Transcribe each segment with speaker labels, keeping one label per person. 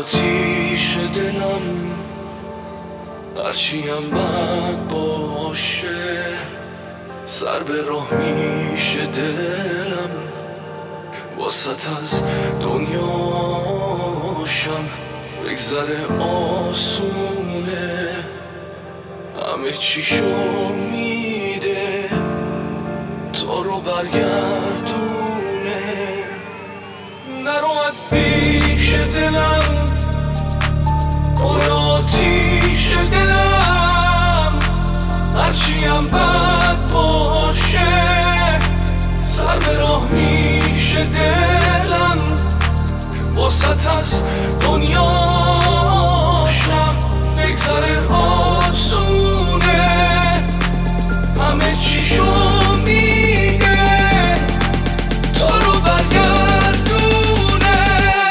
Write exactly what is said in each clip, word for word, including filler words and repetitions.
Speaker 1: آتیش دلم هرچیم بد باشه سر به راه میشه دلم واسط از دنیاشم بگذره آسونه همه چیشو میده تا رو برگردونه نرو از پیش دلم پر آتیش دلم هرچیم بد باشه سر به راه میشه دلم واسط از دنیاشم بگذره آسونه همه چیشو میگه تا رو برگردونه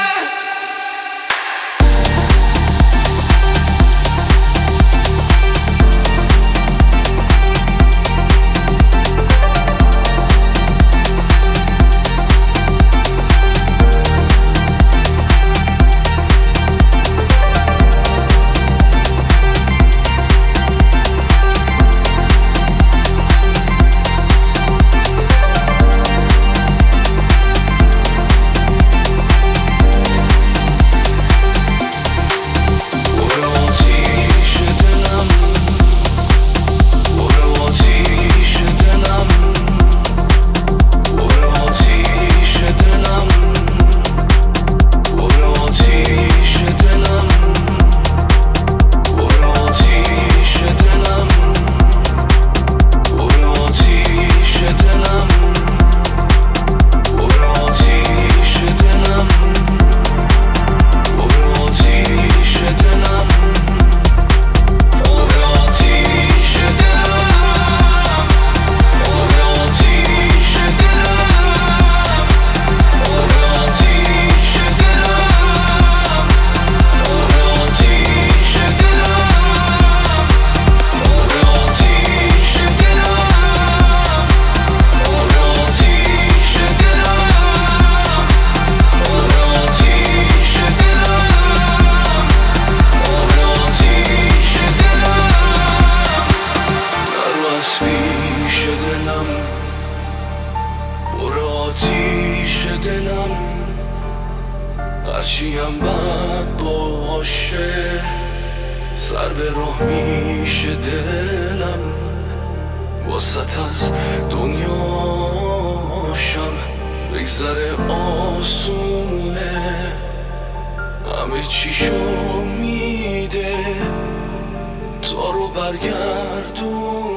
Speaker 1: آتیش دلم هرچیم بد باشه سر به راه میشه دلم واسط از دنیاشم بگذره آسونه همه چیشو میده تا رو برگردون